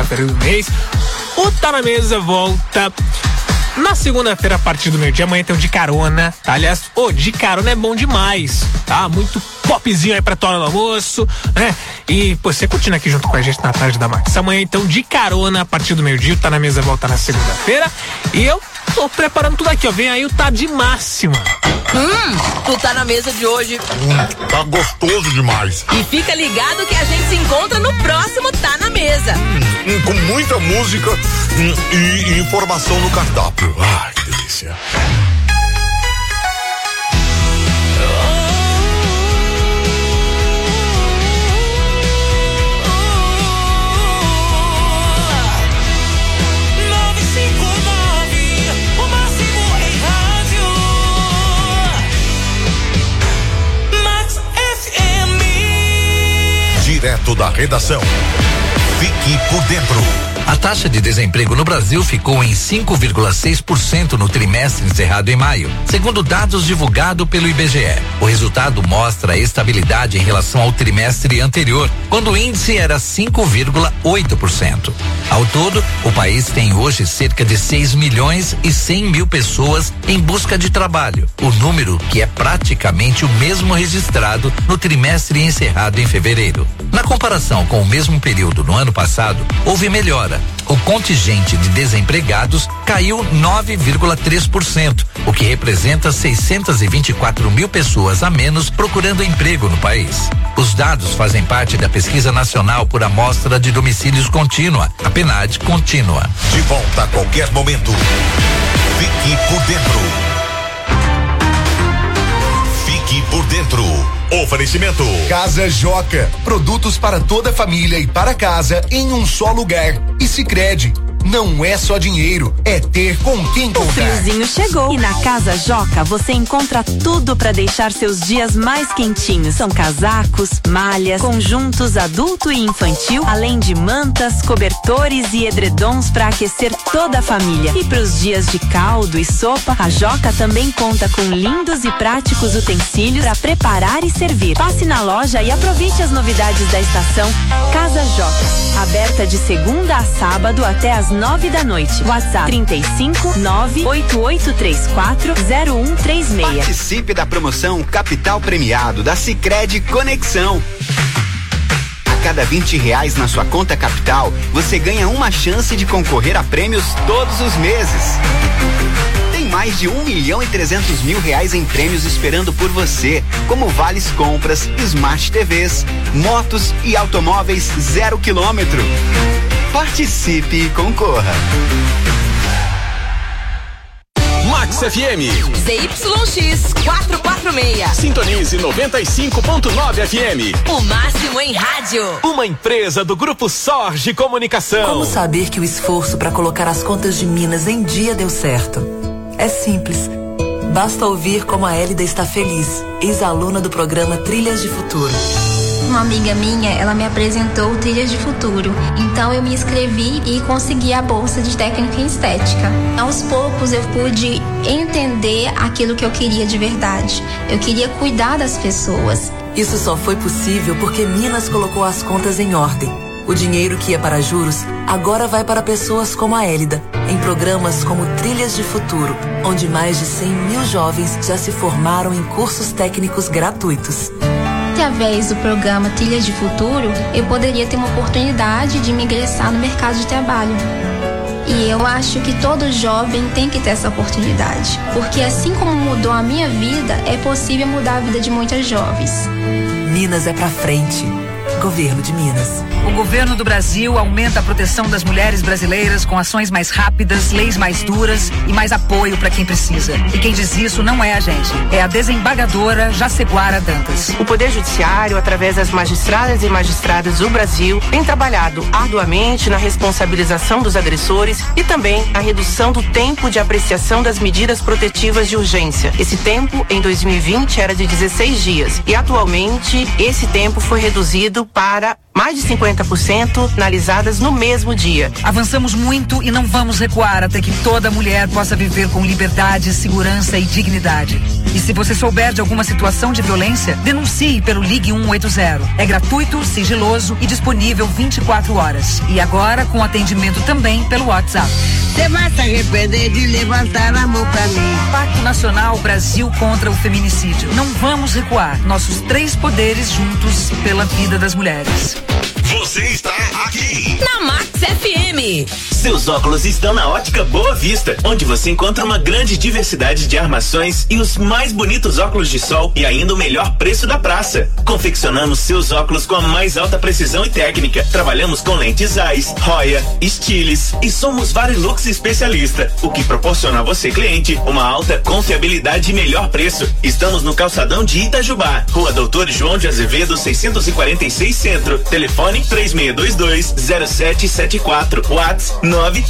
segunda-feira do mês. O Tá Na Mesa volta na segunda-feira a partir do meio-dia. Amanhã tem um De Carona, tá? Aliás, De Carona é bom demais, tá? Muito popzinho aí pra tua hora do almoço, né? E, você curtindo aqui junto com a gente na tarde da Max. Amanhã, então, De Carona a partir do meio-dia. O Tá Na Mesa volta na segunda-feira. E eu tô preparando tudo aqui, ó. Vem aí o Tá de Máxima. Tu Tá Na Mesa de hoje. Tá gostoso demais. E fica ligado que a gente se encontra no próximo Tá Na Mesa. Com muita música e informação no cardápio. Ai, que delícia. Direto da redação. Fique por dentro. A taxa de desemprego no Brasil ficou em 5,6% no trimestre encerrado em maio, segundo dados divulgados pelo IBGE. O resultado mostra a estabilidade em relação ao trimestre anterior, quando o índice era 5,8%. Ao todo, o país tem hoje cerca de 6.100.000 pessoas em busca de trabalho, o número que é praticamente o mesmo registrado no trimestre encerrado em fevereiro. Na comparação com o mesmo período no ano passado, houve melhora. O contingente de desempregados caiu 9,3%, o que representa 624.000 pessoas a menos procurando emprego no país. Os dados fazem parte da Pesquisa Nacional por Amostra de Domicílios Contínua, a PNAD Contínua. De volta a qualquer momento. Fique por dentro. Fique por dentro. Oferecimento Casa Joca, produtos para toda a família e para casa em um só lugar. E Sicredi, não é só dinheiro, é ter com quem contar. O friozinho chegou e na Casa Joca você encontra tudo para deixar seus dias mais quentinhos. São casacos, malhas, conjuntos adulto e infantil, além de mantas, cobertores e edredons para aquecer toda a família. E para os dias de caldo e sopa, a Joca também conta com lindos e práticos utensílios para preparar e servir. Passe na loja e aproveite as novidades da estação. Casa Joca, aberta de segunda a sábado até às 9 da noite. WhatsApp 35-98834-0136. Participe da promoção Capital Premiado da Sicredi Conexão. A cada R$20 na sua conta Capital, você ganha uma chance de concorrer a prêmios todos os meses. Tem mais de R$1.300.000 em prêmios esperando por você, como vales compras, Smart TVs, motos e automóveis 0 quilômetro. Participe e concorra. Max FM. ZYX 446. Sintonize 95.9 FM. O máximo em rádio. Uma empresa do Grupo Sorge Comunicação. Como saber que o esforço para colocar as contas de Minas em dia deu certo? É simples. Basta ouvir como a Hélida está feliz, ex-aluna do programa Trilhas de Futuro. Uma amiga minha, ela me apresentou o Trilhas de Futuro. Então eu me inscrevi e consegui a bolsa de técnica em estética. Aos poucos eu pude entender aquilo que eu queria de verdade. Eu queria cuidar das pessoas. Isso só foi possível porque Minas colocou as contas em ordem. O dinheiro que ia para juros agora vai para pessoas como a Hélida, em programas como Trilhas de Futuro, onde mais de 100.000 jovens já se formaram em cursos técnicos gratuitos. Através do programa Trilhas de Futuro, eu poderia ter uma oportunidade de me ingressar no mercado de trabalho. E eu acho que todo jovem tem que ter essa oportunidade, porque assim como mudou a minha vida, é possível mudar a vida de muitas jovens. Minas é pra frente. Governo de Minas. O governo do Brasil aumenta a proteção das mulheres brasileiras com ações mais rápidas, leis mais duras e mais apoio para quem precisa. E quem diz isso não é a gente, é a desembargadora Jaceguara Dantas. O Poder Judiciário, através das magistradas e magistrados do Brasil, tem trabalhado arduamente na responsabilização dos agressores e também a redução do tempo de apreciação das medidas protetivas de urgência. Esse tempo, em 2020, era de 16 dias e atualmente esse tempo foi reduzido para mais de 50% analisadas no mesmo dia. Avançamos muito e não vamos recuar até que toda mulher possa viver com liberdade, segurança e dignidade. E se você souber de alguma situação de violência, denuncie pelo Ligue 180. É gratuito, sigiloso e disponível 24 horas. E agora com atendimento também pelo WhatsApp. Você vai se arrepender de levantar a mão pra mim. Pacto Nacional Brasil contra o Feminicídio. Não vamos recuar. Nossos 3 poderes juntos pela vida das mulheres. Você está aqui na Max FM. Seus óculos estão na Ótica Boa Vista, onde você encontra uma grande diversidade de armações e os mais bonitos óculos de sol e ainda o melhor preço da praça. Confeccionamos seus óculos com a mais alta precisão e técnica. Trabalhamos com lentes Zeiss, Roya, Stiles e somos Varilux especialista, o que proporciona a você, cliente, uma alta confiabilidade e melhor preço. Estamos no calçadão de Itajubá, Rua Doutor João de Azevedo 646 Centro. Telefone 3622-0774. WhatsApp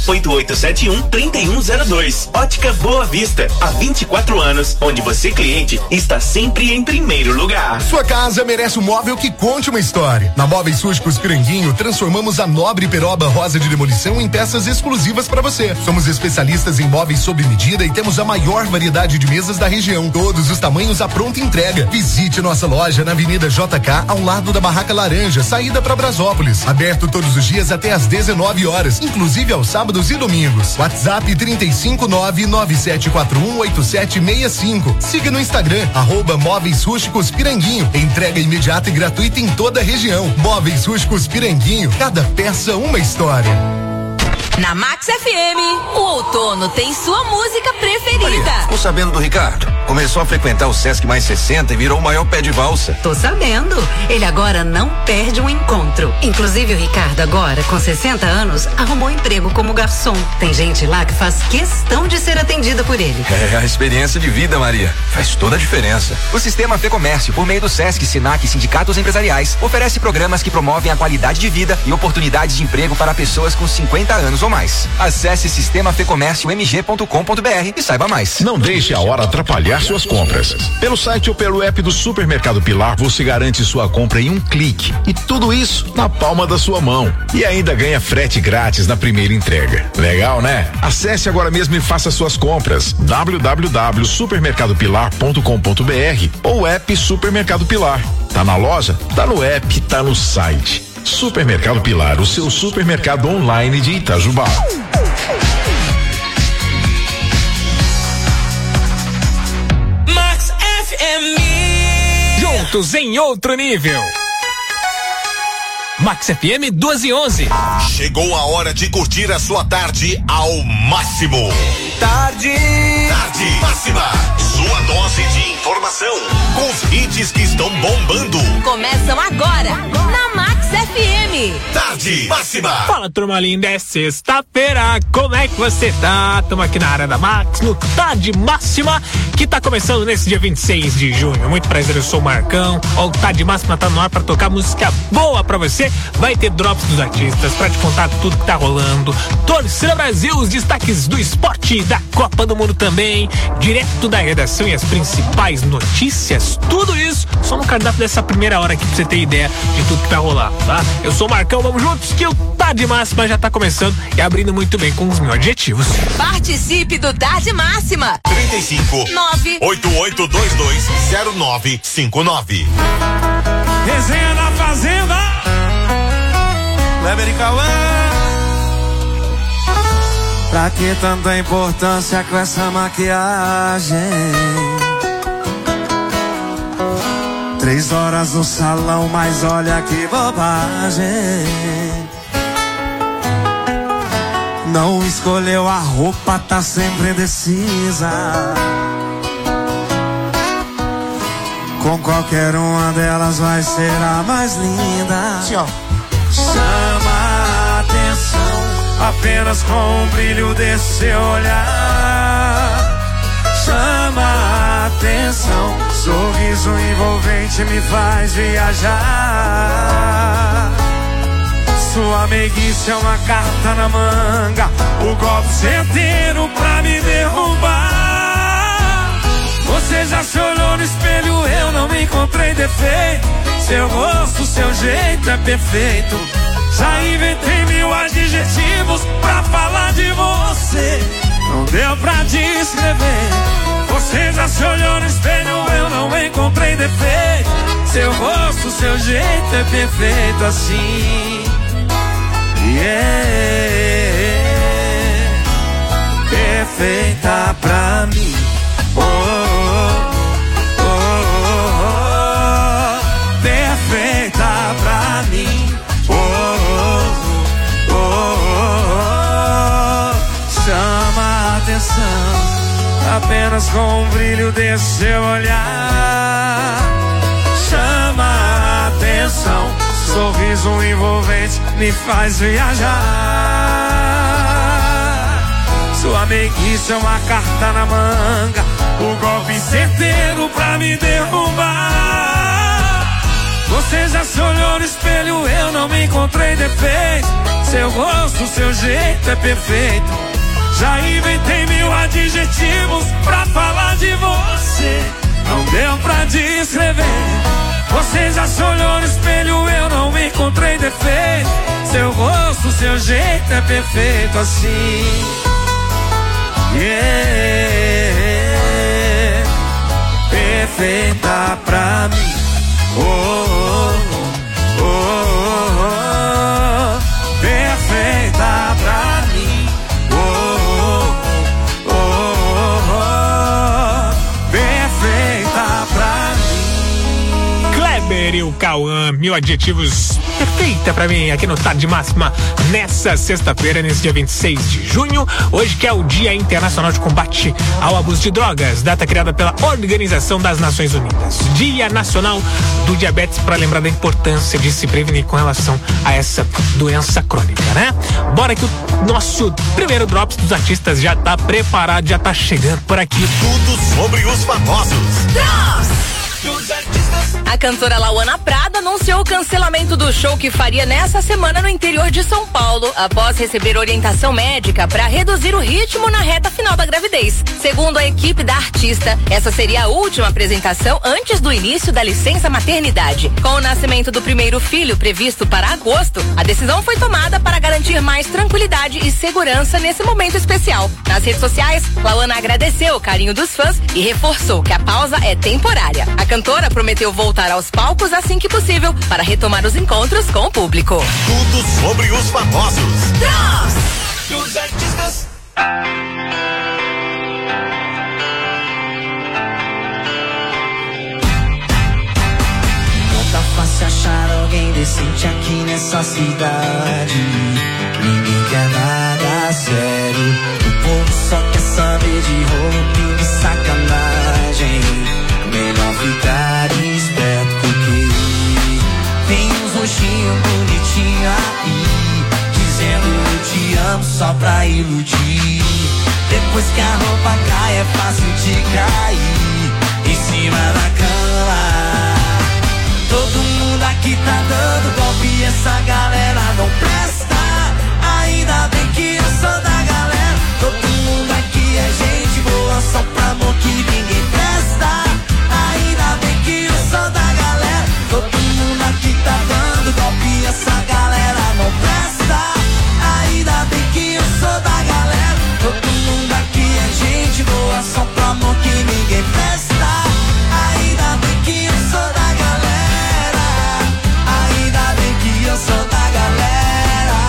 98871-3102. Ótica Boa Vista, há 24 anos, onde você, cliente, está sempre em primeiro lugar. Sua casa merece um móvel que conte uma história. Na Móveis Rústicos Piranguinho, transformamos a nobre peroba rosa de demolição em peças exclusivas para você. Somos especialistas em móveis sob medida e temos a maior variedade de mesas da região. Todos os tamanhos à pronta entrega. Visite nossa loja na Avenida JK, ao lado da Barraca Laranja, saída para Brasópolis. Aberto todos os dias até às 19 horas, inclusive aos sábados e domingos. WhatsApp 35997418765. Siga no Instagram, @Móveis Rústicos Piranguinho. Entrega imediata e gratuita em toda a região. Móveis Rústicos Piranguinho, cada peça uma história. Na Max FM, o outono tem sua música preferida. Maria, ficou sabendo do Ricardo? Começou a frequentar o Sesc Mais 60 e virou o maior pé de valsa. Tô sabendo. Ele agora não perde um encontro. Inclusive o Ricardo agora, com 60 anos, arrumou emprego como garçom. Tem gente lá que faz questão de ser atendida por ele. É a experiência de vida, Maria. Faz toda a diferença. O Sistema Fê Comércio, por meio do Sesc, Sinac e sindicatos empresariais, oferece programas que promovem a qualidade de vida e oportunidades de emprego para pessoas com 50 anos ou mais. Acesse sistemafecomérciomg.com.br e saiba mais. Não deixe a hora atrapalhar suas compras. Pelo site ou pelo app do Supermercado Pilar, você garante sua compra em um clique. E tudo isso na palma da sua mão. E ainda ganha frete grátis na primeira entrega. Legal, né? Acesse agora mesmo e faça suas compras. www.supermercadopilar.com.br ou app Supermercado Pilar. Tá na loja? Tá no app, tá no site. Supermercado Pilar, o seu supermercado online de Itajubá. Max FM. Juntos em outro nível. Max FM 12:11. Chegou a hora de curtir a sua tarde ao máximo. Tarde máxima. Sua dose de informação com os hits que estão bombando. Começam agora na Max FM. Tarde máxima. Fala, turma linda, é sexta-feira. Como é que você tá? Tamo aqui na área da Max, no Tarde Máxima, que tá começando nesse dia 26 de junho. Muito prazer, eu sou o Marcão. O Tarde Máxima tá no ar pra tocar música boa pra você. Vai ter drops dos artistas pra te contar tudo que tá rolando. Torcida Brasil, os destaques do esporte, da Copa do Mundo também, direto da redação e as principais notícias, tudo isso só no cardápio dessa primeira hora aqui pra você ter ideia de tudo que vai rolar, tá? Eu sou o Marcão, vamos juntos que o Tarde Máxima já tá começando e abrindo muito bem com os meus adjetivos. Participe do Tarde Máxima. 35-988220959. Resenha na Fazenda. Kleber e Cauã. Pra que tanta importância com essa maquiagem? 3 horas no salão, mas olha que bobagem. Não escolheu a roupa, tá sempre indecisa. Com qualquer uma delas vai ser a mais linda. Chama a atenção apenas com o brilho desse olhar. Chama a atenção, sorriso envolvente me faz viajar. Sua meiguice é uma carta na manga, o golpe certeiro pra me derrubar. Você já se olhou no espelho, eu não encontrei defeito. Seu rosto, seu jeito é perfeito. Já inventei 1000 adjetivos pra falar de você. Não deu pra descrever. Você já se olhou no espelho, seu jeito é perfeito assim. Perfeita pra mim. Perfeita pra mim. Chama a atenção apenas com o brilho desse seu olhar. Chama a atenção, sorriso envolvente me faz viajar. Sua meiguice é uma carta na manga, o golpe certeiro pra me derrubar. Você já se olhou no espelho, eu não me encontrei defeito. Seu rosto, seu jeito é perfeito. Já inventei 1000 adjetivos pra falar de você, não deu pra descrever. Você já se olhou no espelho, eu não me encontrei defeito. Seu rosto, seu jeito é perfeito assim. Perfeita pra mim. Perfeita pra mim. Perfeita pra mim. Kleber e o Cauã, 1000 adjetivos. Perfeita pra mim, aqui no Tarde Máxima, nessa sexta-feira, nesse dia 26 de junho, hoje que é o Dia Internacional de Combate ao Abuso de Drogas, data criada pela Organização das Nações Unidas. Dia Nacional do Diabetes, para lembrar da importância de se prevenir com relação a essa doença crônica, né? Bora que o nosso primeiro Drops dos artistas já tá preparado, já tá chegando por aqui. Tudo sobre os famosos. A cantora Lauana Prada anunciou o cancelamento do show que faria nessa semana no interior de São Paulo, após receber orientação médica para reduzir o ritmo na reta final da gravidez. Segundo a equipe da artista, essa seria a última apresentação antes do início da licença maternidade. Com o nascimento do primeiro filho previsto para agosto, a decisão foi tomada para garantir mais tranquilidade e segurança nesse momento especial. Nas redes sociais, Lauana agradeceu o carinho dos fãs e reforçou que a pausa é temporária. A cantora prometeu voltar aos palcos assim que possível para retomar os encontros com o público. Tudo sobre os famosos. Dos artistas. Não tá fácil achar alguém decente aqui nessa cidade. Ninguém quer nada sério. O povo só quer saber de roupa e sacanagem. Melhor ficar esperto porque tem uns rostinhos bonitinhos aí, dizendo eu te amo só pra iludir. Depois que a roupa cai é fácil de cair em cima da cama. Todo mundo aqui tá dando golpe e essa galera não presta. Ainda bem que eu sou da galera. Todo mundo aqui é gente boa, só pra amor que ninguém presta. Ainda bem que eu sou da galera. Todo mundo aqui tá dando golpe e essa galera não presta. Ainda bem que eu sou da galera. Todo mundo aqui é gente boa, só pro amor que ninguém presta. Ainda bem que eu sou da galera. Ainda bem que eu sou da galera.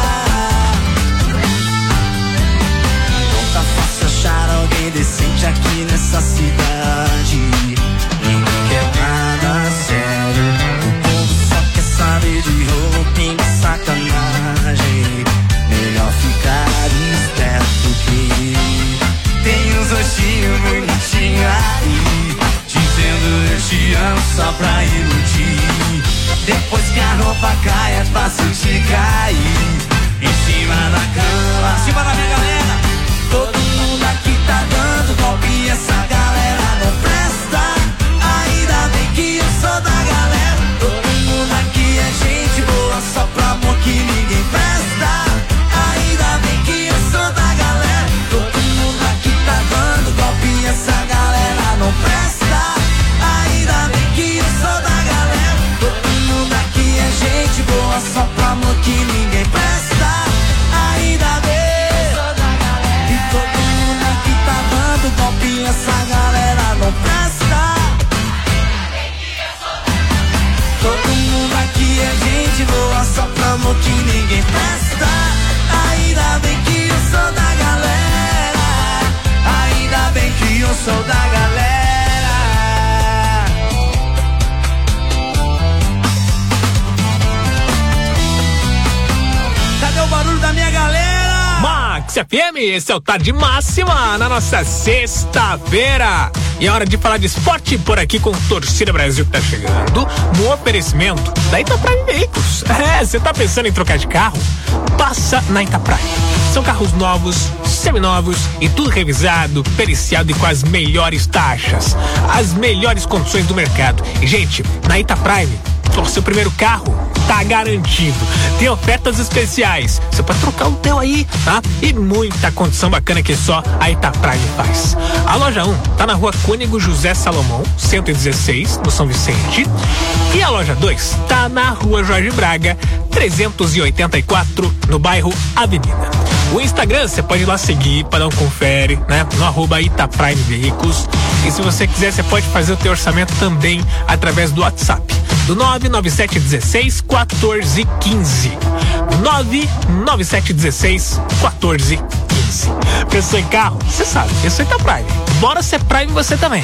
Não tá fácil achar alguém decente aqui nessa cidade. Ninguém quer nada sério. O povo só quer saber de roupa e sacanagem. Melhor ficar esperto que tem uns rostinhos bonitinhos aí, dizendo eu te amo só pra iludir. Depois que a roupa cai é fácil de cair em cima da cama. Em cima da minha galera. Todo mundo aqui tá dando golpe e essa galera não presta. Ainda bem que eu sou da galera. Todo mundo aqui é gente boa, só pro amor que ninguém presta. Ainda bem que eu sou da galera. Todo mundo aqui tá dando golpe e essa galera não presta. Ainda bem que eu sou da galera. Todo mundo aqui é gente boa, só pro amor que ninguém presta. sou da galera. Cadê o barulho da minha galera? Max FM, esse é o Tarde Máxima na nossa sexta-feira. E é hora de falar de esporte por aqui com Torcida Brasil, que tá chegando no oferecimento da Itaprime Veículos. Você tá pensando em trocar de carro? Passa na Itaprime. São carros novos, seminovos e tudo revisado, periciado e com as melhores taxas, as melhores condições do mercado. E, gente, na Itaprime, o seu primeiro carro tá garantido. Tem ofertas especiais. Você pode trocar o teu aí, tá? E muita condição bacana que só a Itaprime faz. A loja 1 tá na rua Cônego José Salomão, 116, no São Vicente. E a loja 2 tá na rua Jorge Braga, 384, no bairro Avenida. O Instagram você pode ir lá seguir para dar um confere, né? No @Itaprime Veículos. E se você quiser, você pode fazer o teu orçamento também através do WhatsApp. Do 99716-1415. 99716-1415. Pensou em carro? Você sabe, eu sou Itaprime. Bora ser Prime você também.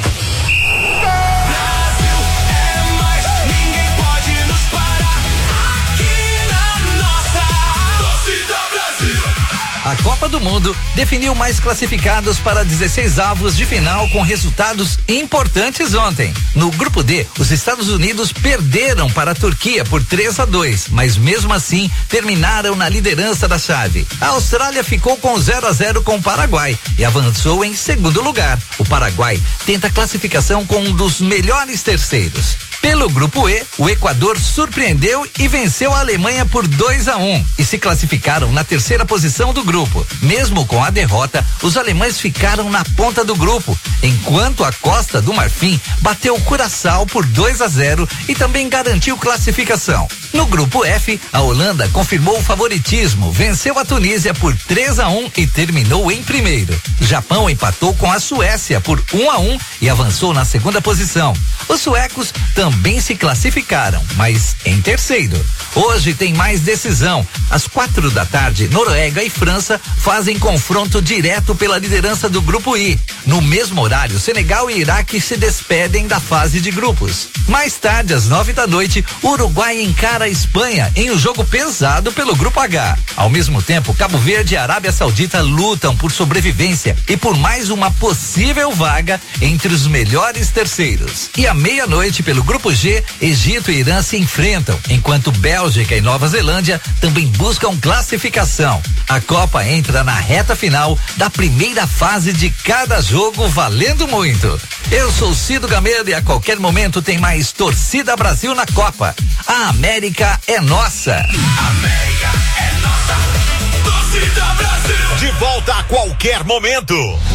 A Copa do Mundo definiu mais classificados para 16 avos de final com resultados importantes ontem. No grupo D, os Estados Unidos perderam para a Turquia por 3-2, mas mesmo assim terminaram na liderança da chave. A Austrália ficou com 0-0 com o Paraguai e avançou em segundo lugar. O Paraguai tenta a classificação com um dos melhores terceiros. Pelo grupo E, o Equador surpreendeu e venceu a Alemanha por 2-1 e se classificaram na terceira posição do grupo. Mesmo com a derrota, os alemães ficaram na ponta do grupo, enquanto a Costa do Marfim bateu o Curaçao por 2-0 e também garantiu classificação. No grupo F, a Holanda confirmou o favoritismo, venceu a Tunísia por 3-1 e terminou em primeiro. Japão empatou com a Suécia por 1-1 e avançou na segunda posição. Os suecos também se classificaram, mas em terceiro. Hoje tem mais decisão. Às 4 da tarde, Noruega e França fazem confronto direto pela liderança do grupo I. No mesmo horário, Senegal e Iraque se despedem da fase de grupos. Mais tarde, às 9 da noite, o Uruguai encara a Espanha em um jogo pesado pelo grupo H. Ao mesmo tempo, Cabo Verde e Arábia Saudita lutam por sobrevivência e por mais uma possível vaga entre os melhores terceiros. E à meia-noite, pelo grupo G, Egito e Irã se enfrentam, enquanto Bélgica e Nova Zelândia também buscam classificação. A Copa entra na reta final da primeira fase de cada jogo, valendo muito. Eu sou Cido Gamedo e a qualquer momento tem mais Torcida Brasil na Copa. A América é nossa. América é nossa. Torcida Brasil. De volta a qualquer momento.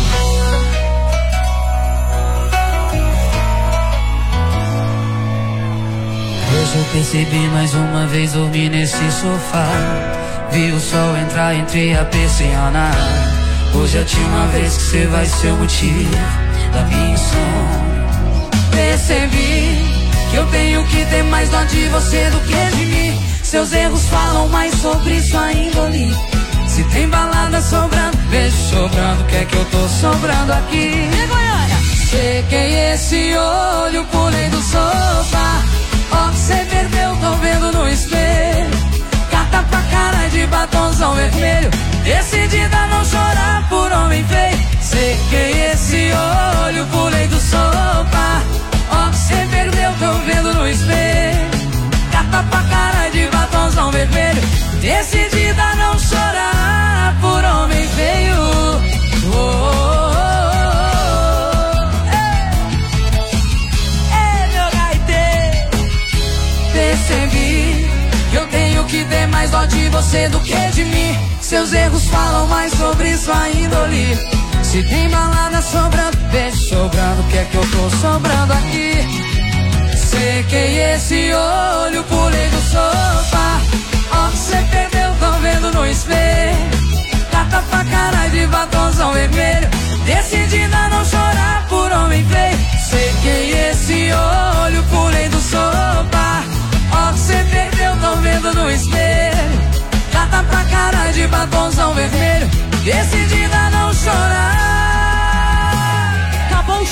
Hoje eu percebi mais uma vez dormir nesse sofá. Vi o sol entrar entre a persiana. Hoje é a última vez que você vai ser o motivo da minha insônia. Percebi que eu tenho que ter mais dó de você do que de mim. Seus erros falam mais sobre sua índole. Se tem balada sobrando, beijo sobrando, quer que eu tô sobrando aqui? Sequei esse olho, pulei do sofá. Ó, cê perdeu, tô vendo no espelho. Carta pra cara de batonzão vermelho. Decidida a não chorar por homem feio. Sequei esse olho, pulei do sofá. Ó, cê perdeu, tô vendo no espelho. Carta pra cara de batonzão vermelho. Decidida a não chorar por homem feio. Oh, oh, oh. Percebi que eu tenho que ter mais dó de você do que de mim. Seus erros falam mais sobre sua índole. Se tem balada sobrando, beijo sobrando, quer que eu tô sobrando aqui? Sequei esse olho, pulei do sofá. Ó, cê perdeu, tô vendo no espelho. Carta pra cara de batonzão vermelho. Decidida a não chorar por homem feio. Sequei esse olho, pulei do sofá. Ó, cê perdeu, tô vendo no espelho. Carta pra cara de batonzão vermelho. Decidida a não chorar. Acabou o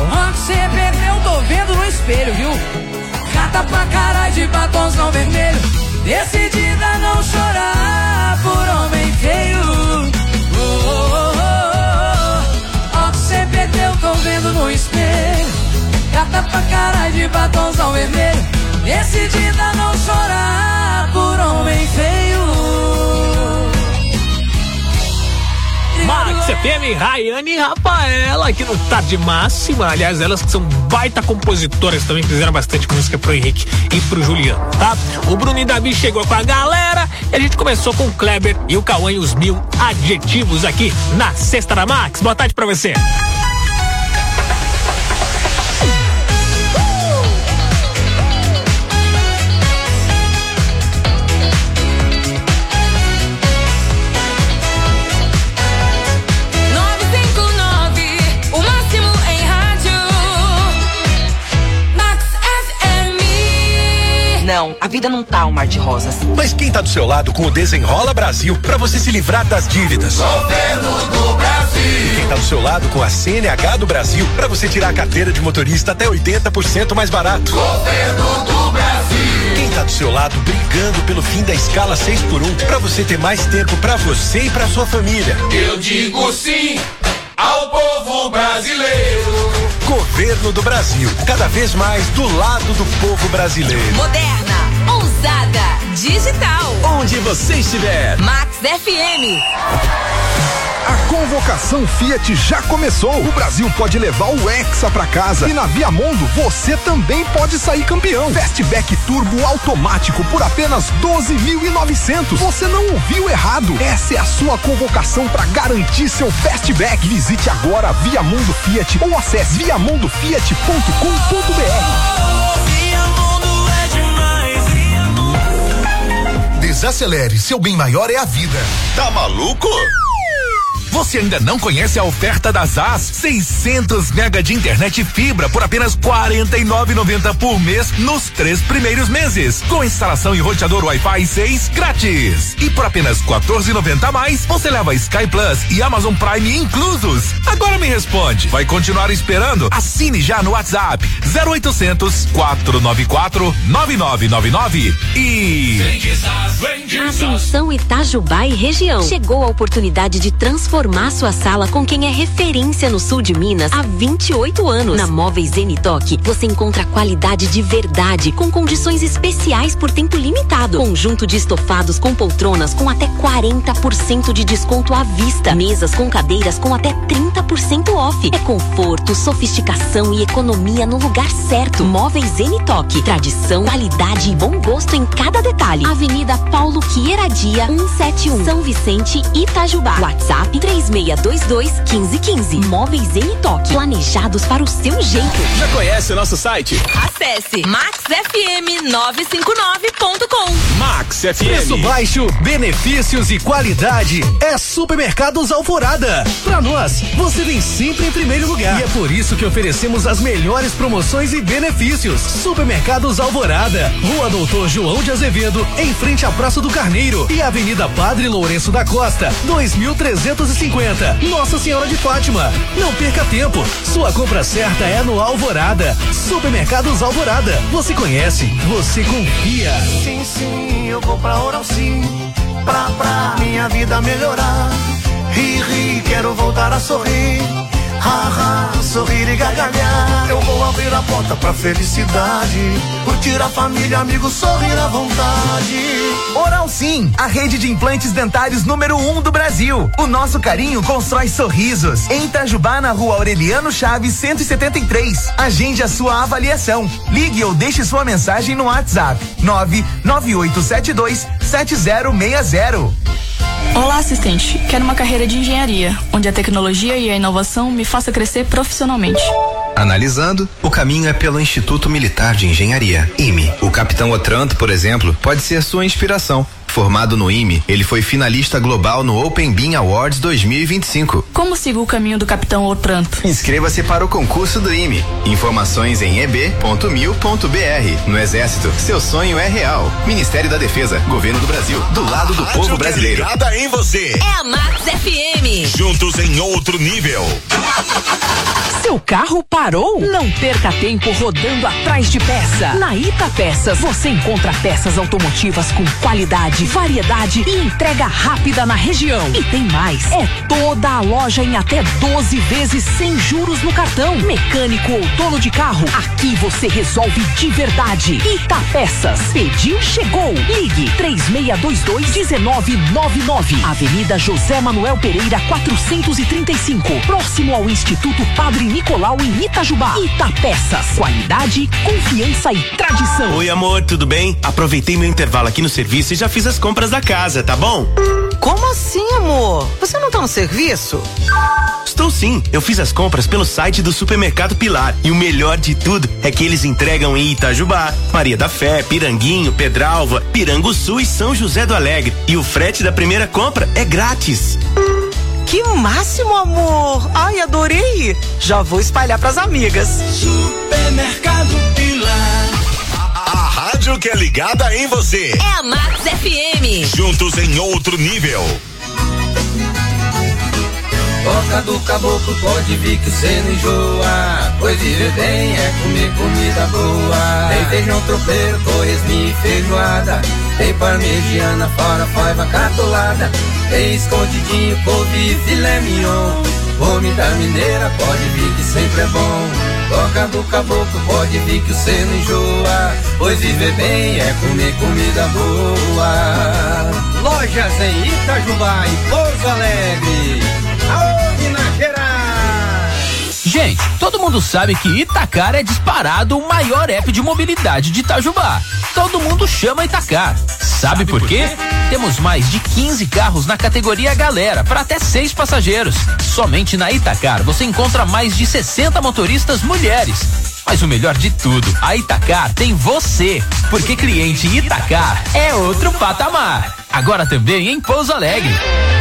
Onde você perdeu, tô vendo no espelho, viu? Gata pra caralho de batonzão vermelho, decidida a não chorar por homem feio. Onde você perdeu, tô vendo no espelho. Gata pra caralho de batonzão vermelho, decidida a não chorar por homem feio. Max FM, Rayane e Rafaela aqui no Tarde Máxima. Aliás, elas que são baita compositoras também, fizeram bastante música pro Henrique e pro Juliano, tá? O Bruno Davi chegou com a galera e a gente começou com o Kleber e o Cauã e os 1000 adjetivos aqui na Sexta da Max. Boa tarde pra você. Não, a vida não tá um mar de rosas. Mas quem tá do seu lado com o Desenrola Brasil pra você se livrar das dívidas? Governo do Brasil. Quem tá do seu lado com a CNH do Brasil pra você tirar a carteira de motorista até 80% mais barato? Governo do Brasil. Quem tá do seu lado brigando pelo fim da escala 6x1 pra você ter mais tempo pra você e pra sua família? Eu digo sim ao povo brasileiro. Governo do Brasil, cada vez mais do lado do povo brasileiro. Moderna, ousada, digital. Onde você estiver. Max FM. A convocação Fiat já começou. O Brasil pode levar o Hexa pra casa e na Viamundo você também pode sair campeão. Fastback Turbo automático por apenas 12.900. Você não ouviu errado. Essa é a sua convocação para garantir seu Fastback. Visite agora a Viamundo Fiat ou acesse viamundofiat.com.br. Desacelere, seu bem maior é a vida. Tá maluco? Você ainda não conhece a oferta da ZAS? 600 mega de internet fibra por apenas R$ 49,90 por mês nos 3 primeiros meses, com instalação e roteador Wi-Fi 6 grátis. E por apenas R$ 14,90 a mais, você leva Sky Plus e Amazon Prime inclusos. Agora me responde, vai continuar esperando? Assine já no WhatsApp 0800 494 9999 e Atenção Itajubá e região. Chegou a oportunidade de transformar sua sala com quem é referência no sul de Minas há 28 anos. Na Móveis Zenitoque, você encontra qualidade de verdade, com condições especiais por tempo limitado. Conjunto de estofados com poltronas com até 40% de desconto à vista. Mesas com cadeiras com até 30% off. É conforto, sofisticação e economia no lugar certo. Móveis Zenitoque. Tradição, qualidade e bom gosto em cada detalhe. Avenida Paulo Quieradia, 171, São Vicente, Itajubá. WhatsApp 3622-1515. Móveis Zenitoque. Planejados para o seu jeito. Já conhece o nosso site? Acesse maxfm959.com. Max FM. Preço baixo, benefícios e qualidade. É Supermercados Alvorada. Pra nós, você vem sempre em primeiro lugar. E é por isso que oferecemos as melhores promoções e benefícios. Supermercados Alvorada. Rua Doutor João de Azevedo, em frente à Praça do Carneiro. E Avenida Padre Lourenço da Costa, 2350. Nossa Senhora de Fátima. Não perca tempo. Sua compra certa é no Alvorada. Supermercados Alvorada. Você conhece, você confia. Sim, sim, eu vou pra Oral Sim, pra minha vida melhorar. Ri, quero voltar a sorrir. Sorrir e gargalhar. Eu vou abrir a porta pra felicidade, curtir a família, amigos, sorrir à vontade. Oral Sim, a rede de implantes dentários número 1 do Brasil. O nosso carinho constrói sorrisos. Em Itajubá, na Rua Aureliano Chaves, 173. Agende a sua avaliação. Ligue ou deixe sua mensagem no WhatsApp 998727060. Olá, assistente. Quero uma carreira de engenharia, onde a tecnologia e a inovação me faça crescer profissionalmente. Analisando, o caminho é pelo Instituto Militar de Engenharia, IME. O capitão Otranto, por exemplo, pode ser sua inspiração. Formado no IME, ele foi finalista global no Open Beam Awards 2025. Como sigo o caminho do capitão Otranto? Inscreva-se para o concurso do IME. Informações em eb.mil.br. No Exército, seu sonho é real. Ministério da Defesa, Governo do Brasil, do lado do povo brasileiro. Ligada em você. É a Max FM. Juntos em outro nível. Seu carro parou? Não perca tempo rodando atrás de peça. Na Ita Peças você encontra peças automotivas com qualidade, variedade e entrega rápida na região. E tem mais, é toda a loja em até 12 vezes sem juros no cartão. Mecânico ou dono de carro, aqui você resolve de verdade. Ita Peças, pediu, chegou. Ligue 3622-1999. Avenida José Manuel Pereira 435, próximo ao Instituto Padre Nicolau em Itajubá. Itapeças, qualidade, confiança e tradição. Oi, amor, tudo bem? Aproveitei meu intervalo aqui no serviço e já fiz as compras da casa, tá bom? Como assim, amor? Você não tá no serviço? Estou sim, eu fiz as compras pelo site do Supermercado Pilar e o melhor de tudo é que eles entregam em Itajubá, Maria da Fé, Piranguinho, Pedralva, Piranguçu e São José do Alegre. E o frete da primeira compra é grátis. Que máximo, amor! Ai, adorei! Já vou espalhar pras amigas. Supermercado Pilar. A rádio que é ligada em você. É a Max FM. Juntos em outro nível. Toca do caboclo, pode vir que cê não enjoa. Pois viver bem é comer comida boa. Tem feijão tropeiro, torresminho e feijoada. Tem parmegiana, farofa, catolada. Tem escondidinho, couve e filé mignon. Comida mineira, pode vir que sempre é bom. Toca do caboclo, pode vir que cê não enjoa. Pois viver bem é comer comida boa. Lojas em Itajubá e Pouso Alegre. Aô, Minas Gerais! Gente, todo mundo sabe que Itacar é disparado o maior app de mobilidade de Itajubá. Todo mundo chama Itacar. Sabe por quê? Temos mais de 15 carros na categoria Galera, para até 6 passageiros. Somente na Itacar você encontra mais de 60 motoristas mulheres. Mas o melhor de tudo, a Itacar tem você, porque cliente Itacar é outro patamar. Agora também em Pouso Alegre.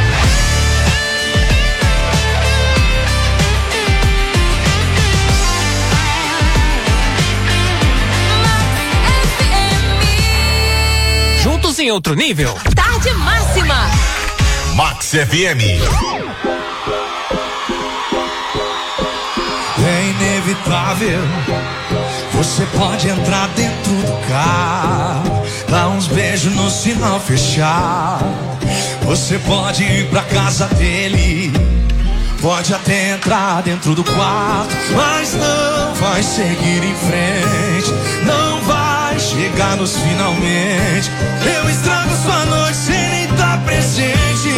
Juntos em outro nível. Tarde máxima. Max FM. É inevitável. Você pode entrar dentro do carro, dar uns beijos no sinal fechado. Você pode ir pra casa dele, pode até entrar dentro do quarto, mas não vai seguir em frente, não vai chegar nos finalmente. Eu estrago sua noite sem nem estar presente.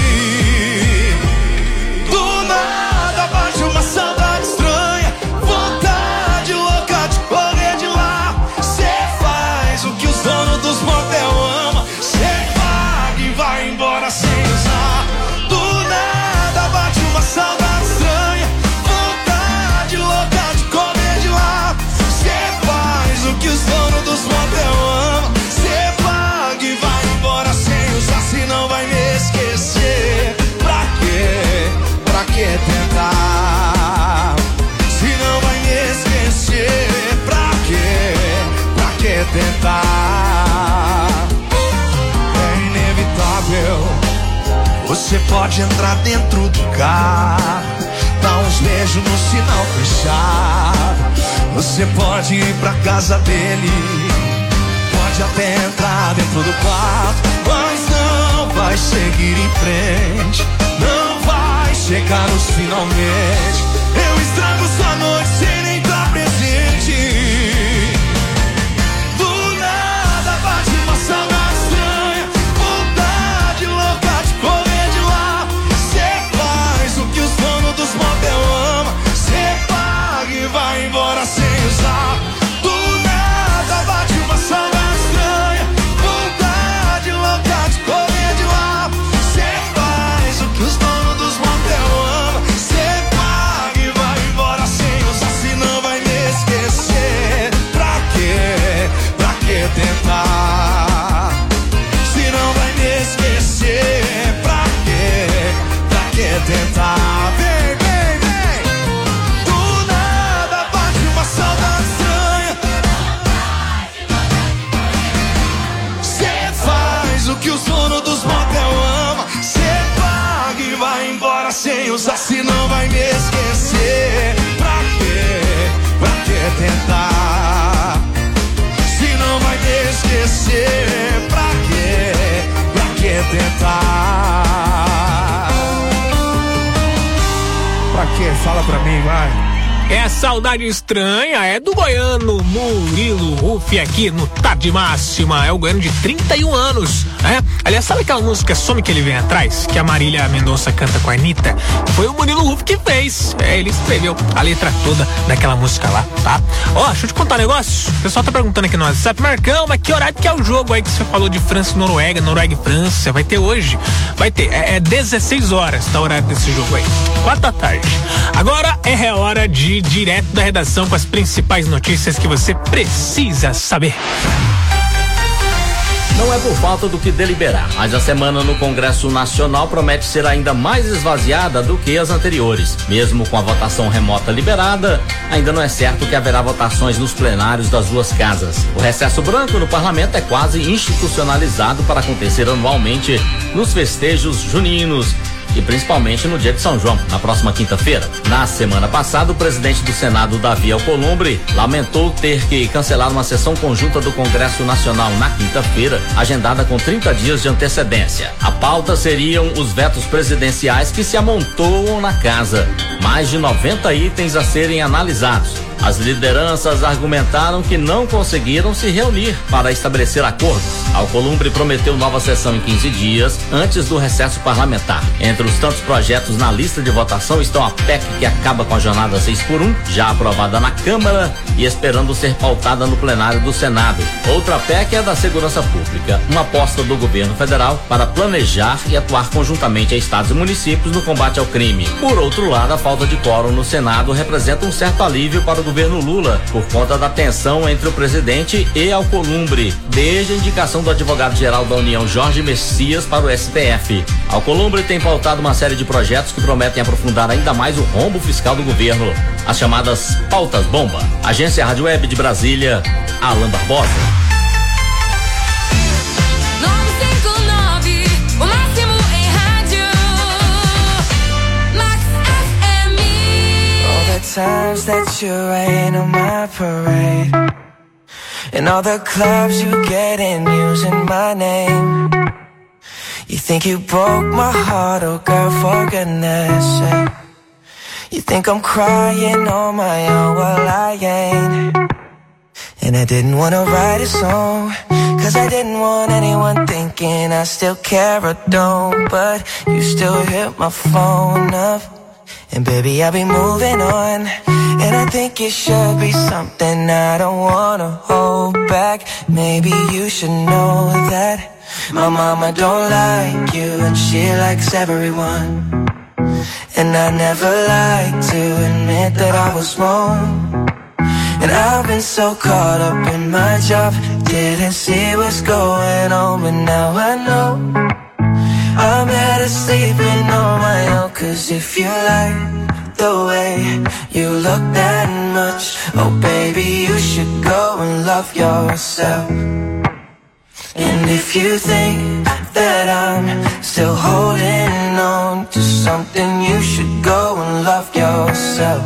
Do nada bate uma saudade estranha, vontade louca de correr de lá. Cê faz o que os donos dos motel amam, cê paga e vai embora sem usar. Do nada bate uma saudade estranha, vontade louca de correr de lá. Cê faz o que os donos dos motel amam, cê paga e vai embora sem usar. Se não vai me esquecer, pra quê? Pra que tentar? Se não vai me esquecer, pra quê? Pra que tentar? É inevitável. Você pode entrar dentro do carro, dar uns beijos no sinal fechado. Você pode ir pra casa dele, pode até entrar dentro do quarto, mas não vai seguir em frente, não vai chegar nos finalmente. Eu estrago sua noite sem nem estar presente. Do nada bate uma saudade estranha, vontade louca de correr de lá. Cê faz o que os donos dos motel amam, cê paga e vai embora sem usar. Do nada bate uma saudade estranha, vontade louca de correr de lá. Cê faz o que os donos dos motel amam, cê paga e vai embora sem usar. Se não vai me esquecer, pra quê? Pra que tentar? Se não vai me esquecer, pra quê? Pra que tentar? Vem, vem, vem. Do nada bate uma saudade estranha, cê faz o que os donos dos motel amam, cê paga e vai embora sem usar. Se não vai me esquecer, pra quê? tentar? Se não vai te esquecer, pra quê? Pra que tentar? Pra quê? Fala pra mim, vai. É saudade estranha, é do goiano Murilo Rufi aqui no Tarde Máxima. É o goiano de 31 anos, né? Aliás, sabe aquela música Some Que Ele Vem Atrás? Que a Marília Mendonça canta com a Anitta? Foi o Murilo Rufi que fez. Ele escreveu a letra toda daquela música lá, tá? Ó, deixa eu te contar um negócio. O pessoal tá perguntando aqui no WhatsApp, Marcão, mas que horário que é o jogo aí que você falou de França e Noruega, Noruega e França? Vai ter hoje? Vai ter, é 16 horas, tá o horário desse jogo aí. 4 da tarde. Agora é hora de direto da redação com as principais notícias que você precisa saber. Não é por falta do que deliberar, mas a semana no Congresso Nacional promete ser ainda mais esvaziada do que as anteriores. Mesmo com a votação remota liberada, ainda não é certo que haverá votações nos plenários das duas casas. O recesso branco no parlamento é quase institucionalizado para acontecer anualmente nos festejos juninos e principalmente no dia de São João, na próxima quinta-feira. Na semana passada, o presidente do Senado, Davi Alcolumbre, lamentou ter que cancelar uma sessão conjunta do Congresso Nacional na quinta-feira, agendada com 30 dias de antecedência. A pauta seriam os vetos presidenciais que se amontoam na casa, mais de 90 itens a serem analisados. As lideranças argumentaram que não conseguiram se reunir para estabelecer acordos. Alcolumbre prometeu nova sessão em 15 dias, antes do recesso parlamentar. Entre os tantos projetos na lista de votação estão a PEC que acaba com a jornada 6x1, já aprovada na Câmara e esperando ser pautada no plenário do Senado. Outra PEC é a da Segurança Pública, uma aposta do governo federal para planejar e atuar conjuntamente a estados e municípios no combate ao crime. Por outro lado, a falta de quórum no Senado representa um certo alívio para o governo Lula, por conta da tensão entre o presidente e Alcolumbre, desde a indicação do advogado-geral da União, Jorge Messias, para o STF. Alcolumbre tem pautado uma série de projetos que prometem aprofundar ainda mais o rombo fiscal do governo, as chamadas pautas bomba. Agência Rádio Web de Brasília, Alan Barbosa. 959, o máximo em rádio. Max FM. All the times that you rain on my parade, and all the clubs you get in using my name. You think you broke my heart, oh girl, for goodness sake. You think I'm crying on my own, well I ain't. And I didn't wanna write a song, cause I didn't want anyone thinking I still care or don't. But you still hit my phone up, and baby I'll be moving on. And I think it should be something I don't wanna hold back. Maybe you should know that my mama don't like you and she likes everyone. And I never liked to admit that I was wrong. And I've been so caught up in my job, didn't see what's going on, but now I know I'm better sleeping on my own. Cause if you like the way you look that much, oh baby you should go and love yourself. And if you think that I'm still holding on to something, you should go and love yourself.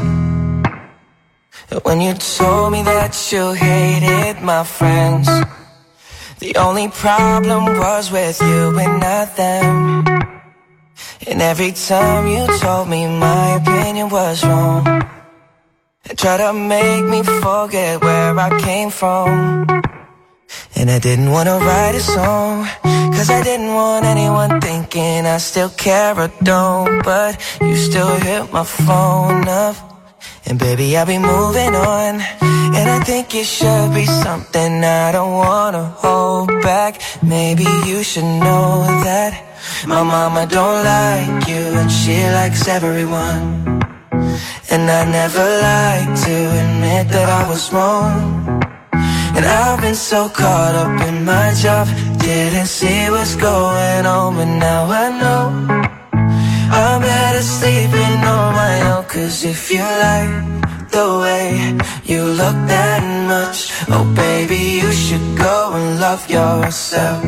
When you told me that you hated my friends, the only problem was with you and not them. And every time you told me my opinion was wrong, and tried to make me forget where I came from. And I didn't wanna write a song, cause I didn't want anyone thinking I still care or don't. But you still hit my phone up, and baby I'll be moving on. And I think it should be something I don't wanna hold back. Maybe you should know that my mama don't like you and she likes everyone. And I never liked to admit that I was wrong. And I've been so caught up in my job, didn't see what's going on, but now I know I'm better sleeping on my own. Cause if you like the way you look that much, oh baby you should go and love yourself.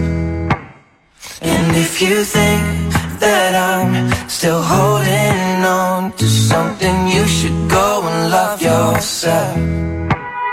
And if you think that I'm still holding on to something, you should go and love yourself.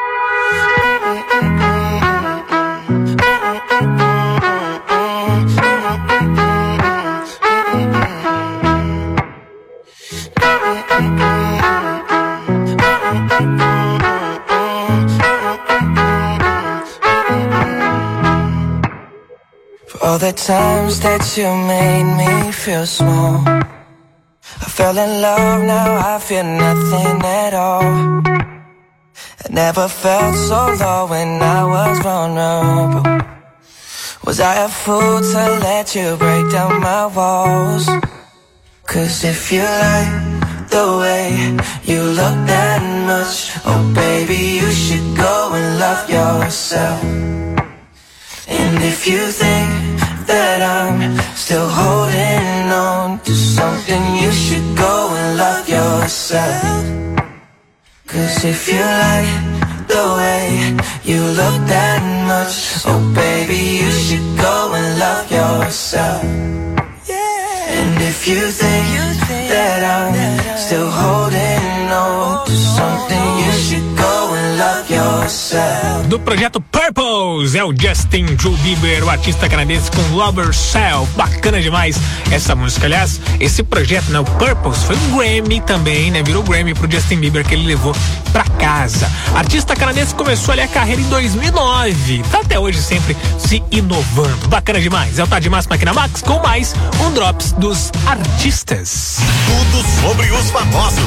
times that you made me feel small. I fell in love, now I feel nothing at all. I never felt so low when I was vulnerable. Was I a fool to let you break down my walls? 'Cause if you like the way you look that much, oh baby, you should go and love yourself. And if you think that I'm still holding on to something, you should go and love yourself. 'Cause if you like the way you look that much, oh baby, you should go and love yourself. And if you think that I'm still holding on to something, you should go and love yourself. Do projeto Purples é o Justin Joe Bieber, o artista canadense com Love Yourself. Bacana demais essa música. Aliás, esse projeto, né, o Purples, foi um Grammy também, né? Virou Grammy pro Justin Bieber, que ele levou pra casa. Artista canadense começou ali a carreira em 2009. Tá até hoje sempre se inovando. Bacana demais. É o Tá de Máxima aqui na Max com mais um Drops dos artistas. Tudo sobre os famosos.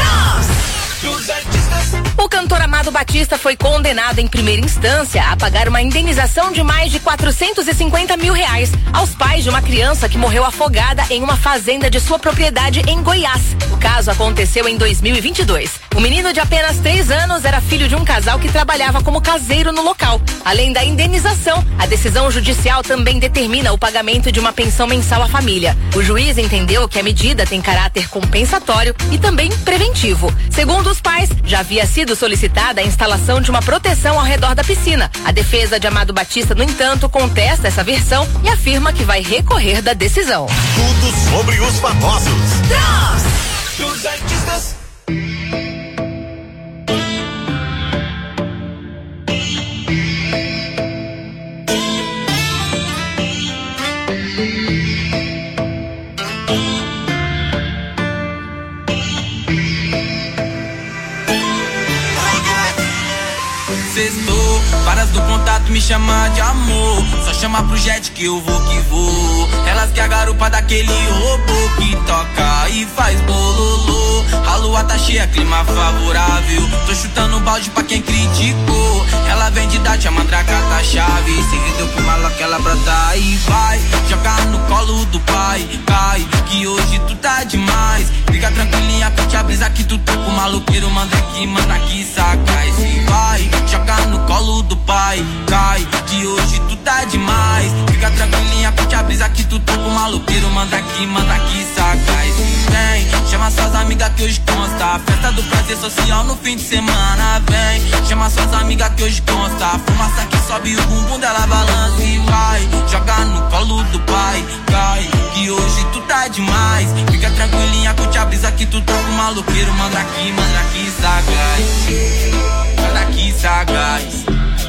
O cantor Amado Batista foi condenado em primeira instância a pagar uma indenização de mais de R$450 mil aos pais de uma criança que morreu afogada em uma fazenda de sua propriedade em Goiás. O caso aconteceu em 2022. O menino de apenas 3 anos era filho de um casal que trabalhava como caseiro no local. Além da indenização, a decisão judicial também determina o pagamento de uma pensão mensal à família. O juiz entendeu que a medida tem caráter compensatório e também preventivo. Segundo os pais, já havia sido solicitada a instalação de uma proteção ao redor da piscina. A defesa de Amado Batista, no entanto, contesta essa versão e afirma que vai recorrer da decisão. Tudo sobre os famosos. Dos artistas. Varas do contato me chamar de amor. Só chama pro jet que eu vou que vou. Elas que a garupa daquele robô que toca e faz bololô. A lua tá cheia, clima favorável. Tô chutando balde pra quem criticou. Ela vem de idade, a mandraca tá chave. Se rendeu pro maloca, ela brota e vai jogar no colo do pai. Cai, que hoje tu tá demais. Fica tranquilinha, curte a brisa que tu tá com o maloqueiro. Manda aqui, sagaz. E vai jogar no colo do pai. Cai, que hoje tu tá demais. Fica tranquilinha, curte a brisa que tu tá com o maloqueiro. Manda aqui, sagaz. Vem, chama suas amigas que hoje consta. A festa do prazer social no fim de semana. Vem, chama suas amigas que hoje consta. A fumaça que sobe o bumbum dela balança e vai jogar no colo do pai. Cai, que hoje tu tá demais. Fica tranquilinha, curte a brisa que tu tá com o maloqueiro. Manda aqui, sagaz. Manda aqui, sagaz.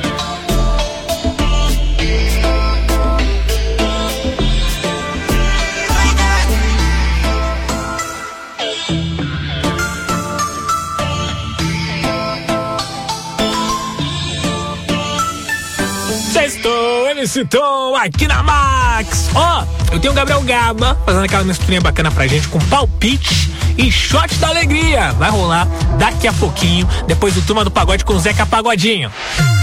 Sextou, MC Tom, aqui na Max. Ó, eu tenho o Gabriel Gaba fazendo aquela misturinha bacana pra gente com palpite e shot da alegria. Vai rolar daqui a pouquinho, depois do Turma do Pagode com o Zeca Pagodinho.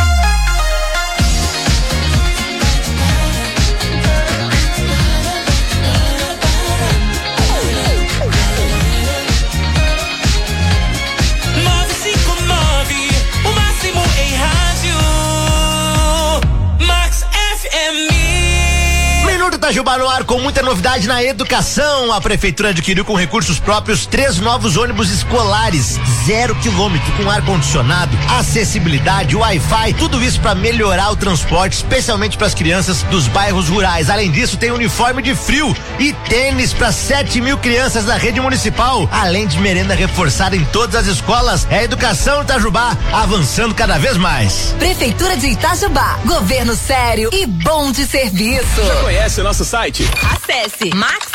Itajubá no ar com muita novidade na educação. A prefeitura adquiriu com recursos próprios 3 novos ônibus escolares, 0 quilômetro, com ar-condicionado, acessibilidade, Wi-Fi, tudo isso para melhorar o transporte, especialmente para as crianças dos bairros rurais. Além disso, tem uniforme de frio e tênis para 7 mil crianças da rede municipal, além de merenda reforçada em todas as escolas. É a educação Itajubá avançando cada vez mais. Prefeitura de Itajubá, governo sério e bom de serviço. Já conhece o nosso site? Acesse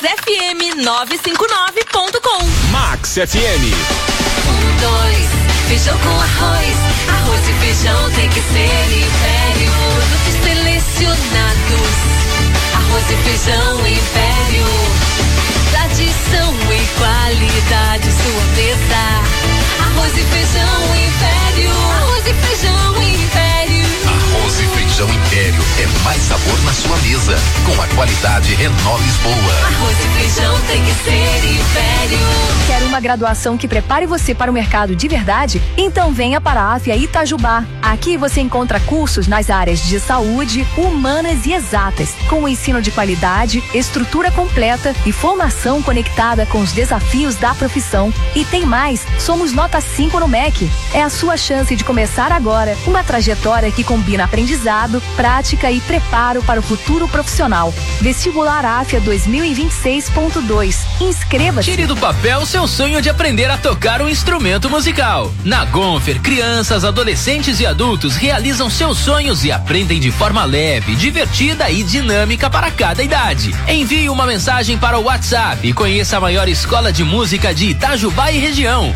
maxfm959.com. Max FM. 2, feijão com arroz. Arroz e feijão tem que ser Império. Produtos selecionados. Arroz e feijão Império. Tradição e qualidade, sua mesa. Arroz e feijão Império. Arroz e feijão Império. Arroz e feijão Império é mais sabor na sua mesa, com a qualidade Renault Lisboa. Arroz e feijão tem que ser Império. Quer uma graduação que prepare você para o mercado de verdade? Então venha para a AFIA Itajubá. Aqui você encontra cursos nas áreas de saúde, humanas e exatas, com ensino de qualidade, estrutura completa e formação conectada com os desafios da profissão. E tem mais, somos nota 5 no MEC. É a sua chance de começar agora uma trajetória que combina aprendizado, prática e preparo para o futuro profissional. Vestibular AFIA 2026.2. Inscreva-se. Tire do papel seu sonho de aprender a tocar um instrumento musical. Na Gonfer, crianças, adolescentes e adultos realizam seus sonhos e aprendem de forma leve, divertida e dinâmica para cada idade. Envie uma mensagem para o WhatsApp e conheça a maior escola de música de Itajubá e região.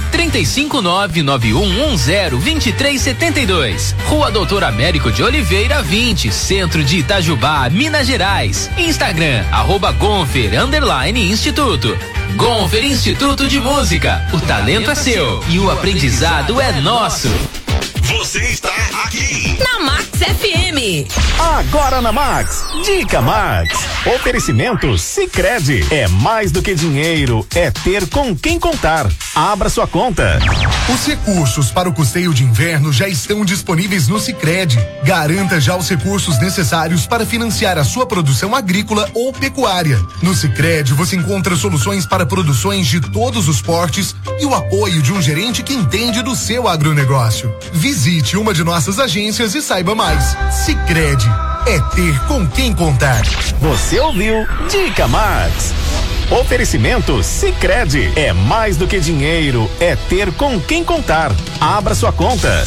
35991102372. Rua Doutor Américo de Oliveira 20, Centro de Itajubá, Minas Gerais. Instagram, @Gonfer_Instituto. Gonfer Instituto de Música. O talento é seu e o aprendizado é nosso. Você está aqui na Max FM. Agora na Max, Dica Max. Oferecimento Sicredi. É mais do que dinheiro, é ter com quem contar. Abra sua conta. Os recursos para o custeio de inverno já estão disponíveis no Sicredi. Garanta já os recursos necessários para financiar a sua produção agrícola ou pecuária. No Sicredi você encontra soluções para produções de todos os portes e o apoio de um gerente que entende do seu agronegócio. Visite uma de nossas agências e saiba mais. Sicredi, é ter com quem contar. Você ouviu Dica Max. Oferecimento Sicredi. É mais do que dinheiro, é ter com quem contar. Abra sua conta.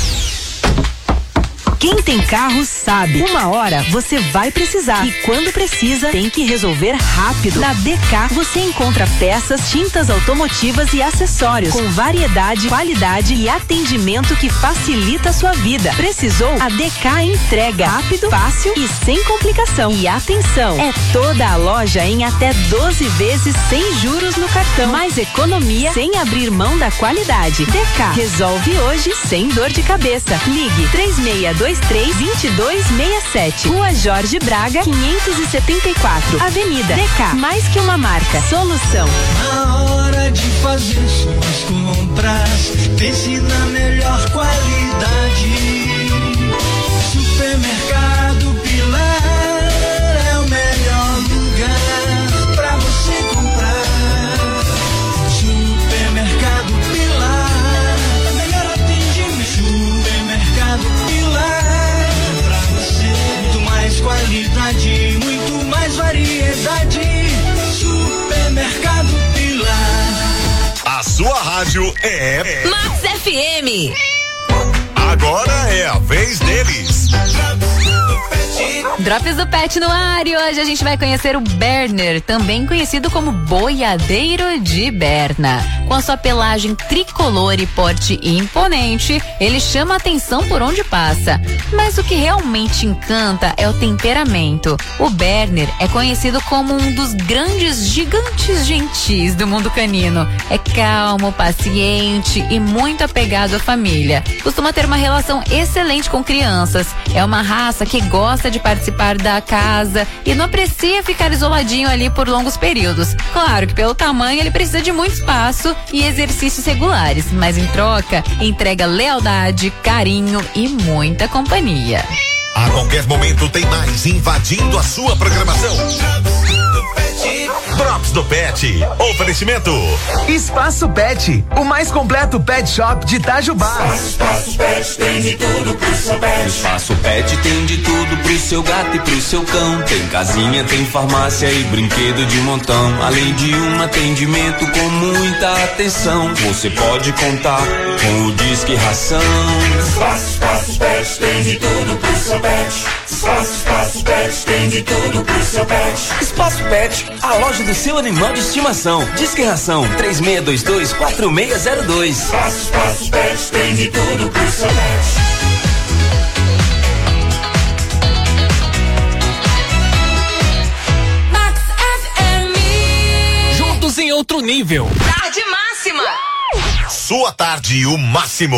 Quem tem carro sabe, uma hora você vai precisar e quando precisa tem que resolver rápido. Na DK você encontra peças, tintas automotivas e acessórios com variedade, qualidade e atendimento que facilita a sua vida. Precisou? A DK entrega rápido, fácil e sem complicação. E atenção, é toda a loja em até 12 vezes sem juros no cartão. Mais economia sem abrir mão da qualidade. DK resolve hoje sem dor de cabeça. Ligue 3623-2267. Rua Jorge Braga, 574. Avenida DK. Mais que uma marca. Solução. Na hora de fazer suas compras, pense na melhor qualidade. Supermercado Pilar é o melhor lugar pra você comprar. Supermercado Pilar, melhor atendimento. Supermercado Pilar, pra você muito mais qualidade, muito mais variedade. Supermercado Pilar. A sua rádio é Max FM. Agora é a vez deles. Drops do Pet no ar e hoje a gente vai conhecer o Berner, também conhecido como boiadeiro de Berna. Com a sua pelagem tricolor e porte imponente, ele chama a atenção por onde passa. Mas o que realmente encanta é o temperamento. O Berner é conhecido como um dos grandes gigantes gentis do mundo canino. É calmo, paciente e muito apegado à família. Costuma ter uma relação excelente com crianças. É uma raça que gosta de participar da casa e não aprecia ficar isoladinho ali por longos períodos. Claro que pelo tamanho ele precisa de muito espaço e exercícios regulares, mas em troca entrega lealdade, carinho e muita companhia. A qualquer momento tem mais invadindo a sua programação. Drops do Pet. Oferecimento Espaço Pet, o mais completo pet shop de Itajubá. Espaço Pet tem de tudo pro seu pet. Espaço Pet tem de tudo pro seu gato e pro seu cão. Tem casinha, tem farmácia e brinquedo de montão. Além de um atendimento com muita atenção. Você pode contar com o Disque Ração. Espaço Pet tem de tudo pro seu pet. Espaço Pet tem de tudo pro seu pet. Espaço Pet, a loja do seu animal de estimação. Disque Ração 3622-4602. Espaço Pet tem de tudo pro seu pet. em outro nível. Tarde Máxima. Sua tarde, o máximo.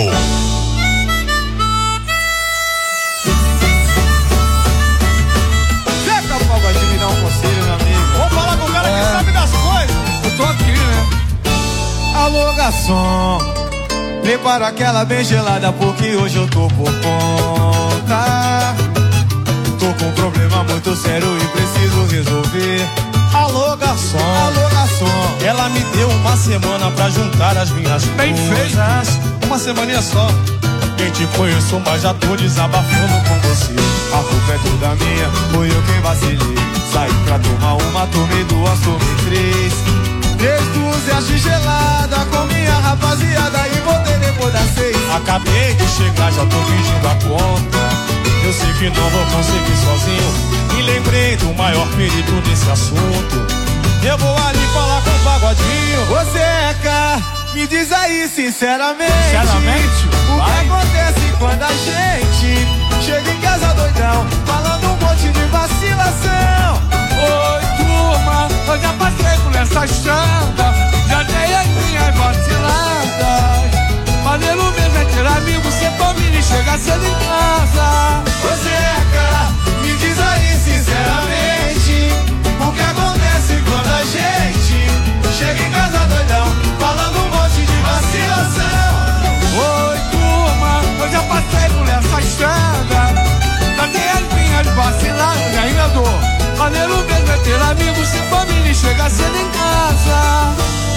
Já tá falando de me dar um conselho, meu amigo. Vamos falar com o cara que sabe das coisas. Eu tô aqui, né? Alô, garçom, prepara aquela bem gelada porque hoje eu tô por conta. Tô com um problema muito sério e preciso resolver. Alô, garçom, ela me deu uma semana pra juntar as minhas coisas. Uma semaninha só. Nem te conheço, mas já tô desabafando com você. A culpa é toda minha, foi eu quem vacilei. Saí pra tomar uma, tomei duas, tomei três. 3 dúzias de gelada com minha rapaziada e voltei depois das 6. Acabei de chegar, já tô pedindo a conta. Eu sei que não vou conseguir sozinho e lembrei do maior perigo desse assunto. Eu vou ali falar com o Pagodinho. Ô Zeca, me diz aí sinceramente, o que acontece quando a gente chega em casa doidão, falando um monte de vacilação. Oi, turma, eu já passei por essa estrada, já dei as minhas vaciladas. Maneiro mesmo é ter amigos, ser família e chegar cedo em casa. Ô Zeca, me diz aí sinceramente, o que acontece quando a gente chega em casa doidão, falando um monte de vacilação. Oi, turma, eu já passei por essa estrada, já dei as minhas vaciladas. E ainda dou. Maneiro mesmo é ter amigos, ser família e chegar cedo em casa.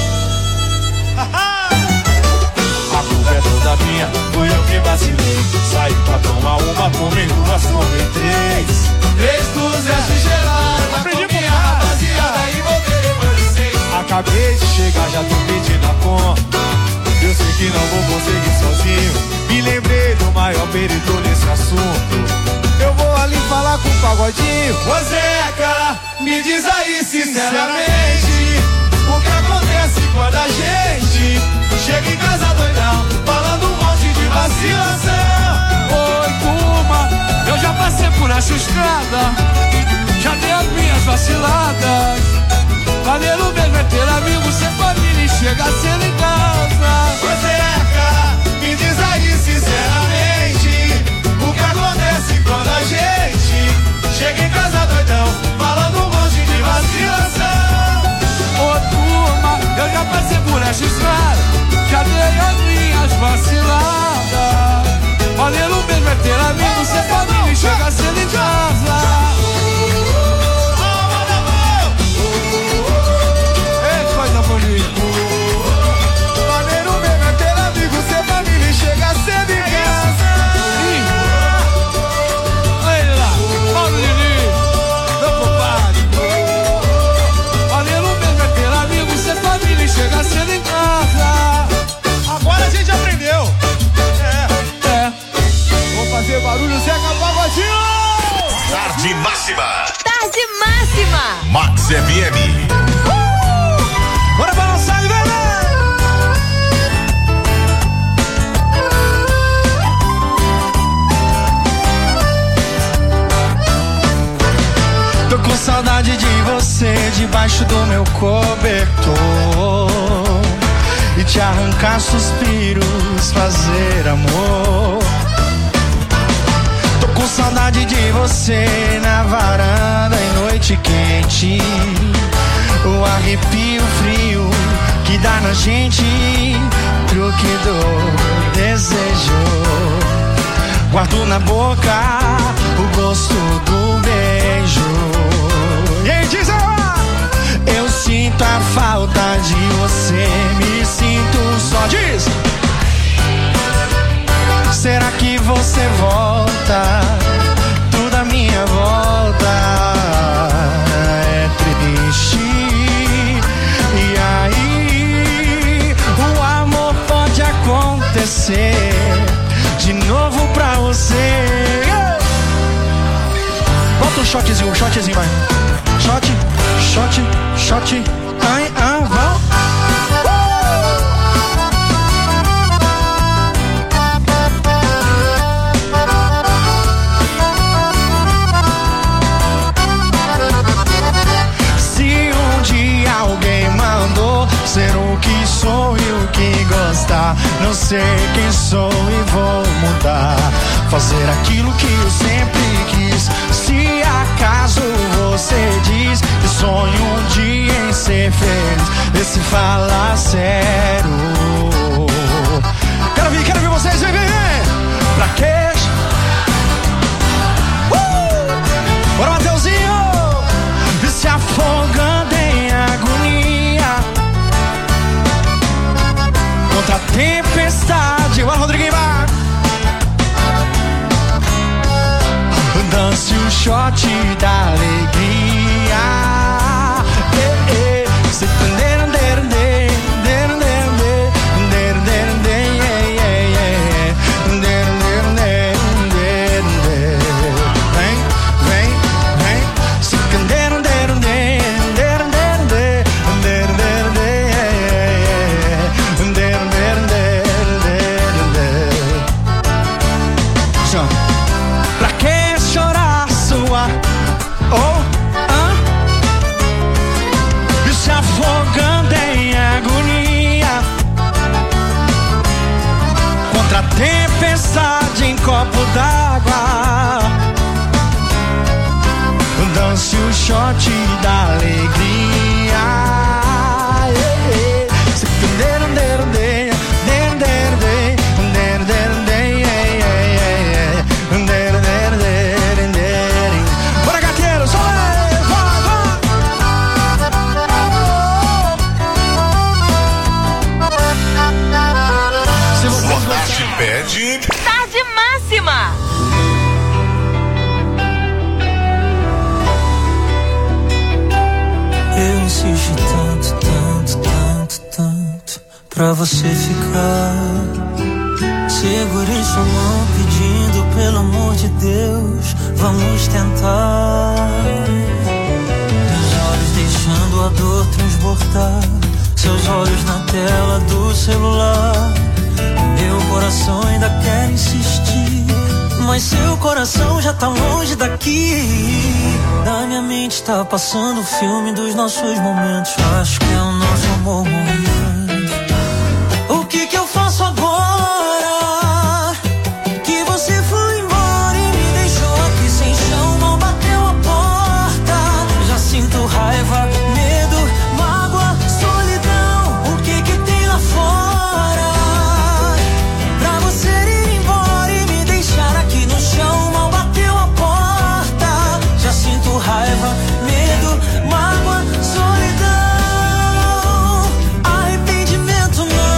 A culpa é toda minha, fui eu que vacilei. Saí pra tomar uma, tomei duas, tomei 3 dúzias de gelada com minha rapaziada e voltei depois de 6. Acabei de chegar, já tô pedindo a conta. Eu sei que não vou conseguir sozinho, me lembrei do maior perigo nesse assunto. Eu vou ali falar com o Pagodinho. Ô Zeca, me diz aí sinceramente, o que acontece quando a gente chega em casa doidão, falando um monte de vacilação. Oi, turma, eu já passei por essa estrada, já dei as minhas vaciladas. Maneiro mesmo é ter amigos, ser família e chegar cedo em casa. Ô Zeca, me diz aí sinceramente, o que acontece quando a gente chega em casa doidão, falando um monte de vacilação. Ô turma, eu já passei por essa estrada, já dei as minhas vaciladas. Maneiro mesmo é ter amigos, ser família e chegar cedo em casa. Ei, coisa bonita. Maneiro mesmo é ter amigos, ser família e chegar cedo em casa. Olha lá, Paulo Diniz, meu compadre. Maneiro mesmo é ter amigos, ser família e chegar cedo em casa. Agora a gente aprendeu. Vou fazer barulho, Zeca Pagodinho. Tarde Máxima. Tarde Máxima. Max FM. Bora balançar, velho. Tô com saudade de você debaixo do meu cobertor e te arrancar suspiros, fazer amor. Tô com saudade de você na varanda em noite quente, o arrepio frio que dá na gente, truque do desejo. Guardo na boca o gosto do beijo. E aí diz ela, eu sinto a falta de você, me sinto só. Diz, será que você volta? Tudo à minha volta é triste. E aí o amor pode acontecer de novo pra você. Bota um shotzinho, vai. Shot. Ai, vamos. Se um dia alguém mandou Eu sei quem sou e vou mudar, fazer aquilo que eu sempre quis. Se acaso você diz que sonho um dia em ser feliz, vê se fala sério. Quero ver vocês, vem. Pra quê? Bora, Mateuzinho! Se afogando em agonia contra a tempestade. Bora, Rodriguinho! Dance o shot da alegria. Se tempestade em copo d'água. Dance o shot da alegria. Bora, gateiro, só pede Tarde Máxima. Eu insisti tanto pra você ficar. Segurei sua mão pedindo, pelo amor de Deus, vamos tentar. Meus olhos deixando a dor transbordar, seus olhos na tela do celular. Meu coração ainda quer insistir, mas seu coração já tá longe daqui. Na minha mente tá passando o filme dos nossos momentos. Acho que é o nosso amor morrendo. O que eu faço agora? Que você foi embora e me deixou aqui sem chão. Não bateu a porta. Já sinto raiva, medo, mágoa, solidão. O que tem lá fora? Pra você ir embora e me deixar aqui no chão. Mal bateu a porta. Já sinto raiva, medo, mágoa, solidão. Arrependimento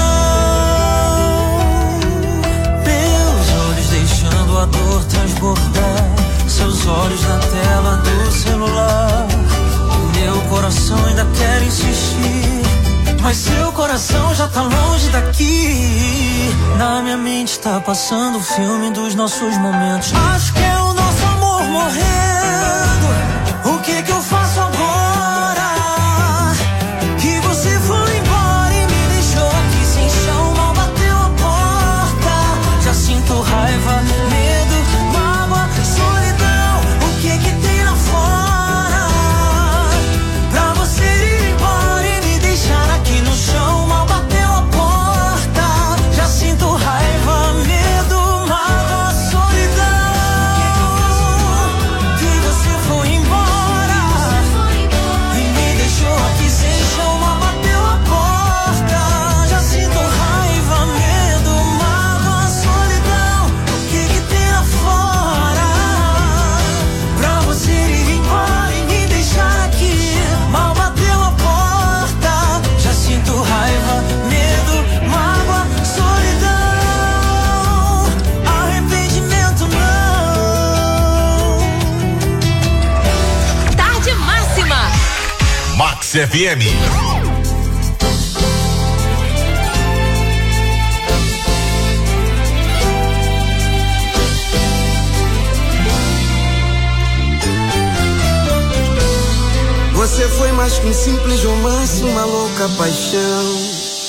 não. Meus olhos deixando a dor transbordar, seus olhos na tela do celular. Meu coração ainda quer insistir, mas seu coração já tá longe daqui. Na minha mente tá passando o filme dos nossos momentos. Acho que é o nosso amor morrendo. O que eu faço agora? Que você foi embora e me deixou aqui sem chão. Mal bateu a porta. Já sinto raiva, medo, mágoa, solidão. O que tem lá fora? Pra você ir embora e me deixar aqui no chão. Mal bateu a porta. Já sinto raiva, medo, mágoa, solidão. Que você foi embora e me deixou aqui sem chão. Mal bateu a porta. Já sinto raiva, medo, mágoa, solidão. O que tem lá fora? Pra você ir embora e me deixar aqui. Mal bateu a porta. Já sinto raiva, medo, mágoa, solidão. Arrependimento não. Tarde Máxima. Max FM. Você foi mais que um simples romance, uma louca paixão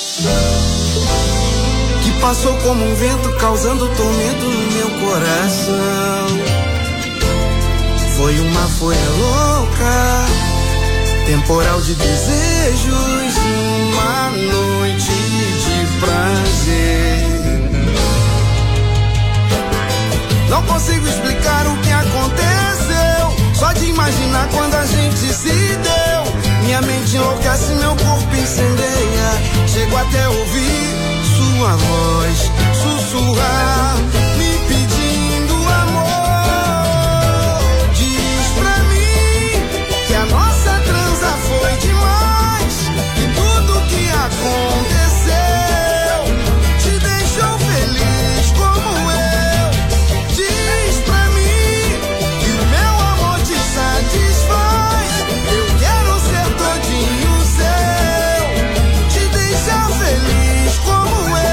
que passou como um vento, causando tormento no meu coração. Foi uma folha louca, temporal de desejos, uma noite de prazer. consigo explicar o que aconteceu. Só de imaginar quando a gente se deu. Minha mente enlouquece, meu corpo incendeia. Chego até ouvir sua voz sussurrar, me pedindo amor. Diz pra mim que a nossa transa foi demais, que tudo que aconteceu te deixou feliz como eu. Diz pra mim que o meu amor te satisfaz. Eu quero ser todinho seu, te deixar feliz como eu.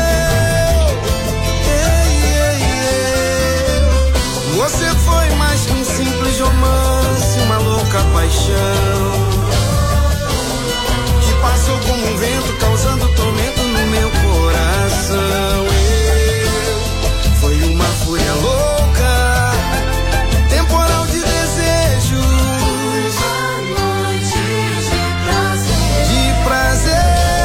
Você foi mais que um simples romance, uma louca paixão que passou como um vento, causando tormento no meu coração. Foi uma fúria louca, temporal de desejos, de prazer.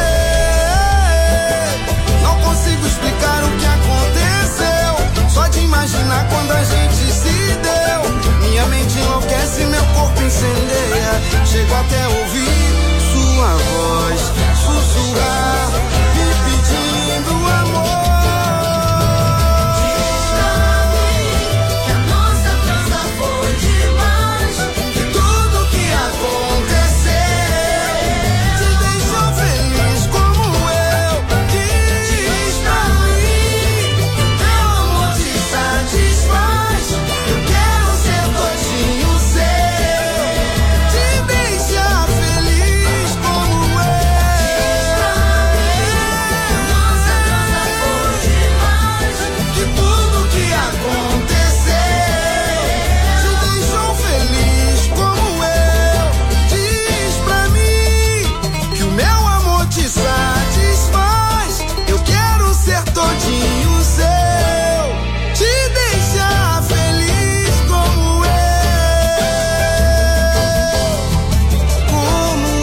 Não consigo explicar o que aconteceu. Só de imaginar quando a gente se deu. Minha mente enlouquece, meu corpo incendeia. Chego até ouvir sua voz sussurrar, me pedindo amor. Diz pra mim que a nossa transa foi demais, que tudo que aconteceu te deixou feliz como eu. Diz pra mim que meu amor te satisfaz. Eu quero ser todinho seu, te deixar feliz como eu. Nossa transa foi demais, que tudo que aconteceu te deixou feliz como eu. Diz pra mim que o meu amor te satisfaz. Eu quero ser todinho seu, te deixar feliz como eu. Como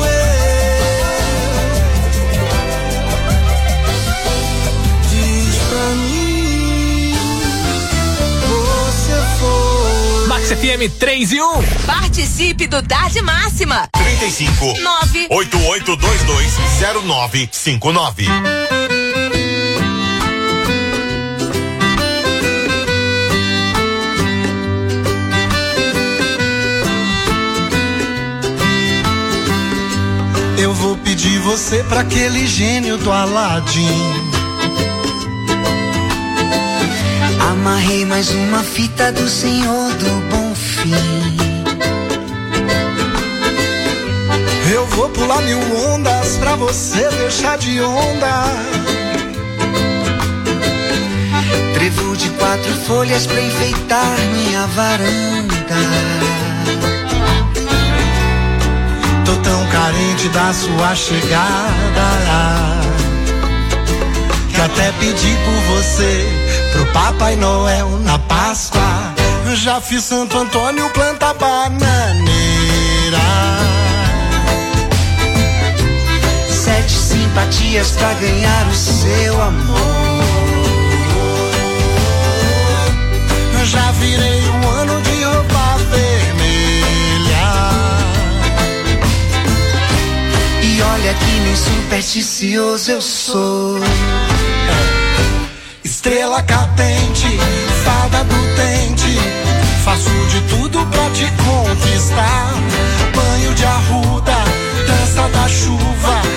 eu. Diz pra mim, você foi. Max FM 3 e 1. Participe do Tarde Máxima. 35 88220959. Eu vou pedir você pra aquele gênio do Aladim. Amarrei mais uma fita do Senhor do Bom Fim. Eu vou pular 1000 ondas pra você deixar de onda. Trevo de 4 folhas pra enfeitar minha varanda. Tô tão carente da sua chegada que até pedi por você pro Papai Noel na Páscoa. Já fiz Santo Antônio planta bananeira. 7 simpatias pra ganhar o seu amor. Já virei um ano de roupa vermelha. E olha que nem supersticioso eu sou. Estrela cadente, fada do dente, faço de tudo pra te conquistar. Banho de arruda, dança da chuva,